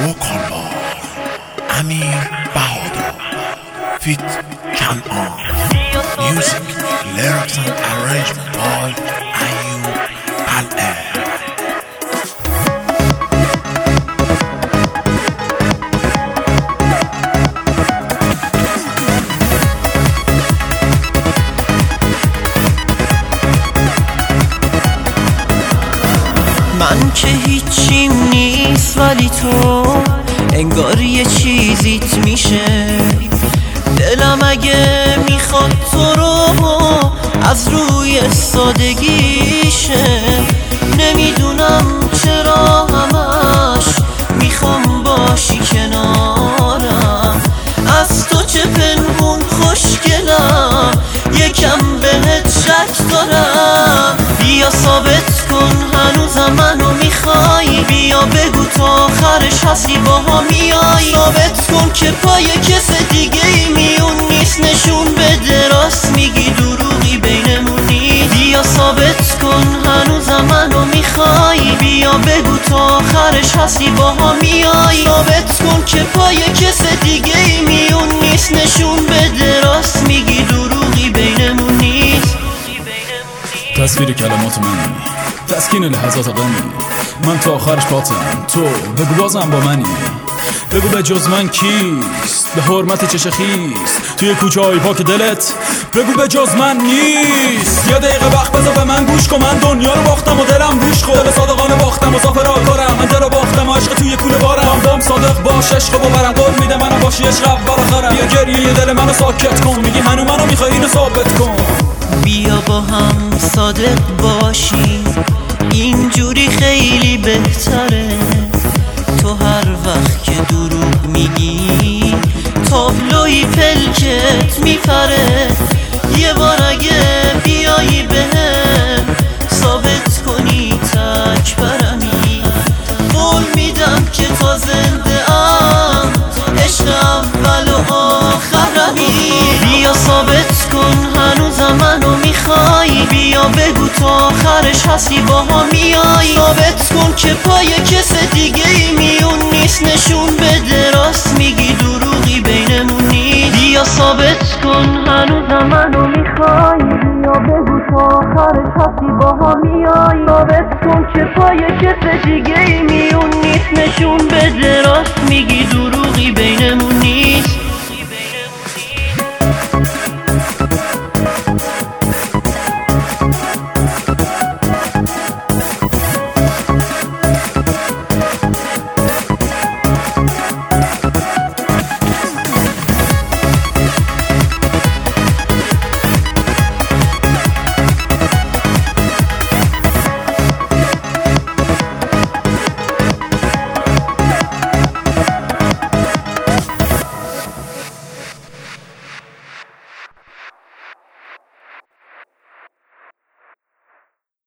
وکالبار امیر بهادر فیت کنعان Music, lyrics and arrangement by Ayub Al-Air. من که هیچیم نیست ولی تو انگار یه چیزیت میشه. دلم اگه میخواد تو رو از روی سادگیشه. نمیدونم چرا همش میخوام باشی کنارم. از تو چه پنهون خوشگلم یکم بهت شک دارم. بیا ثابت کن هنوزم منو میخوای. بیا بگو تا آخرش هستی باها میای. ثابت کن که پای کس دیگه ای میون نیست. نشون بده راست میگی دروغی بینمون نیست. بیا ثابت کن هنوزم منو میخوای. بیا بگو تا آخرش هستی باها میای. ثابت کن که پای کس دیگه ای میون نیست. نشون بده راست میگی دروغی بینمون نیست. تصویر کلمات منی، تسکین لحظات غمی. من تا آخرش باطنم، تو بگو بازم با منی. بگو به جز من کیست، به حرمت چه شخیست توی کوچه های پاک دلت. بگو به جز من نیست. یه دقیقه وقت بذار به من گوش کن. من دنیا رو باختم و دلم روش خود. دل صادقانه باختم مسافر آکارم. من دل رو باختم عشق توی کوله بارم. بام صادق باش عشق ببرم. قول میده منو باشی عشق اول آخرم. بیا گریه دل منو ساکت کن. میگی هنو منو میخوای اینو ثابت کن. بیا با هم صادق باشیم اینجوری خیلی بهتره. تو هر وقت که دروغ میگی تابلوی پلکت میپره. یه بار اگه بیایی بهم ثابت کنی تک برمی. قول میدم که تا زنده ام عشق اول و آخرمی. بیا ثابت کن هنوزم منو میخوای. بیا بگو تا آخرش هستی باها میای. ثابت کن که پای کس دیگه ای میون نیست. نشون بده راست میگی دروغی بینمون نیست. بیا ثابت کن هنوزم منو میخوای. بیا بگو تا آخرش هستی باها میای. ثابت کن که پای کس دیگه ای میون نیست. نشون بده راست میگی دروغی بینمون نیست.